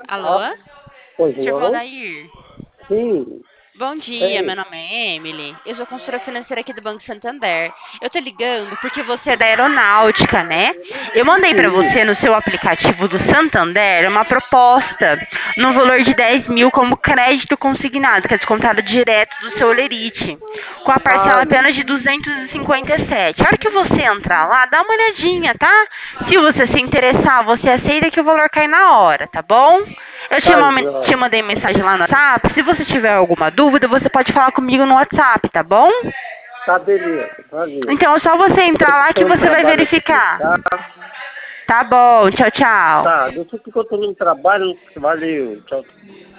Alô? Pois Senhor não? Valdair? Sim. Bom dia, meu Ei, nome é Emily. Eu sou consultora financeira aqui do Banco Santander. Eu tô ligando porque você é da aeronáutica, né? Eu mandei pra sim. você no seu aplicativo do Santander uma proposta no valor de 10 mil como crédito consignado, que é descontado direto do seu Olerite, com a parcela Ah, apenas de 257. A hora que você entrar lá, dá uma olhadinha, tá? Se você se interessar, você aceita que o valor cai na hora, tá bom? Eu tá te jóia. mandei mensagem lá no WhatsApp. Se você tiver alguma dúvida, você pode falar comigo no WhatsApp, tá bom? Tá beleza, prazer. Então é só você entrar lá Tô que no você vai trabalho aqui, verificar. tá? Tá bom, tchau, tchau. Tá, deixa eu que eu tô no trabalho. Valeu, tchau.